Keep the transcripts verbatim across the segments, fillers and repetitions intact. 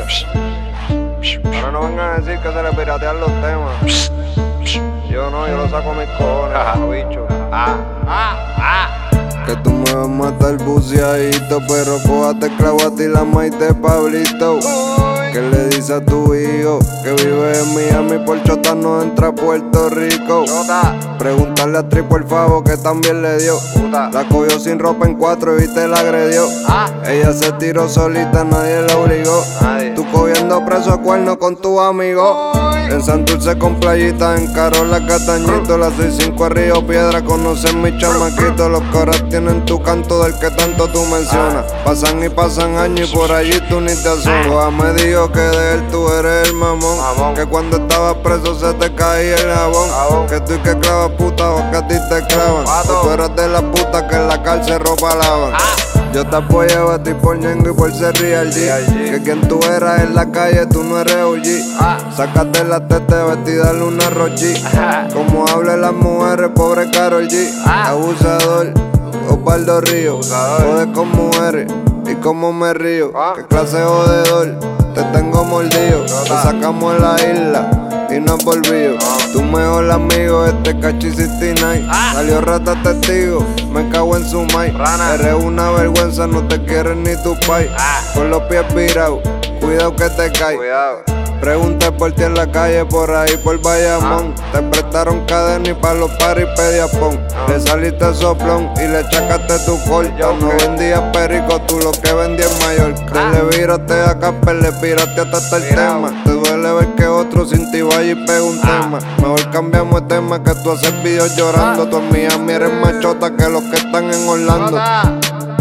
Ahora no vengan a decir que se le piratean los temas. Yo no, yo lo saco a mis cojones, bicho. Ah, ah, ah. Que tú me vas a matar buceadito, pero cójate clavo a ti la maite Pablito. ¿Qué le dice a tu hijo que vive en Miami por chota no entra a Puerto Rico? Chota. Pregúntale a Tri por favor que también le dio. Puta. La cogió sin ropa en cuatro y te la agredió. Ah. Ella se tiró solita, nadie la obligó. Nadie. Tú cogiendo preso a cuerno con tu amigo. En Santurce con playita, en Carola Catañito. La seis cinco a Río Piedra, conocen mis chamaquitos. Los coras tienen tu canto del que tanto tú mencionas. Pasan y pasan años y por allí tú ni te asomas. Coja me dijo que de él tú eres el mamón. Mamón. Que cuando estabas preso se te caía el jabón. Jabón. Que tú y que clavas puta o que a ti te clavan. Pato. Que tú eres de las putas que en la cárcel ropa lavan. Ah. Yo te apoyaba a ti por Ñengo y por ser Real G. Real G. Que quien tú eras en la calle, tú no eres O G. Ah. Sácate la teta vestida dale una rochi. Ajá. Como hablan las mujeres, pobre Karol G. Ah. Abusador, Osvaldo Río. Abusador. Jode con mujeres y como me río. Ah. Qué clase de jodedor, te tengo mordido. Te Chota. sacamos en la isla y no has volvido. Ah. Tu mejor amigo, este Cachi sesenta y nueve. Ah. Salió rata testigo, me cago en su mic. Rana. Eres una vergüenza, no te quieren ni tu pai. Ah. Con los pies virados, cuidado que te caes. Cuidado. Pregunta por ti en la calle, por ahí por Bayamón. Ah. Te prestaron cadena y pa' los paris pedías pon. Ah. Le saliste soplón y le chacaste tu corta. Yo, No ¿qué? vendías perico, tú lo que vendías en Mallorca. Ah. Le viraste a Casper, le piraste hasta el Virao. tema. Te duele ver que otro sin ti vaya y pega un Ah. tema. Mejor cambiamos de tema que tú haces videos llorando. Ah. Tú en Miami eres más chota que los que están en Orlando. Chota.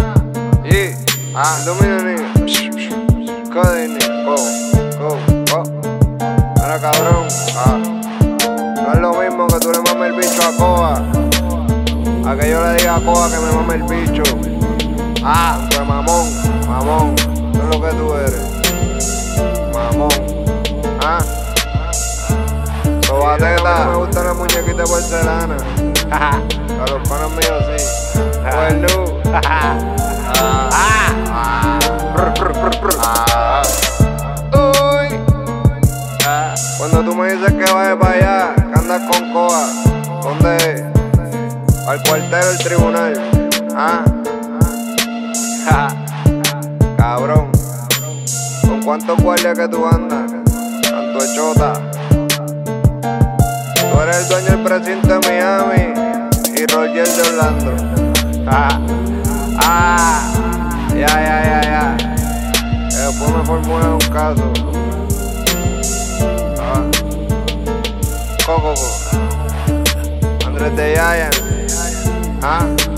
Y. Ah. Dominic, Codini, go, go, go. Ahora cabrón, ah. No es lo mismo que tú le mames el bicho a Coa, a que yo le diga a Coa que me mame el bicho. Ah. Pues mamón, mamón, eso es lo que tú eres. Mamón, ah. Sobateta, no me gustan las muñequitas de porcelana. A los panos míos sí. Pues no. Ah. Ah. Brr, brr, brr, brr. Ah. Uy. Ah. Cuando tú me dices que vayas para allá, que andas con Coa, ¿dónde es? Al cuartel del tribunal. Ah, Ah. cabrón. ¿Con cuántos guardias que tú andas? Tanto de chota. Tú eres el dueño del precinto de Miami y Roger de Orlando. Ah. Ah. Ya, ya, ya, ya. Que después me formulan un caso. Ah. Coco, Andrés de Yayan. Ah.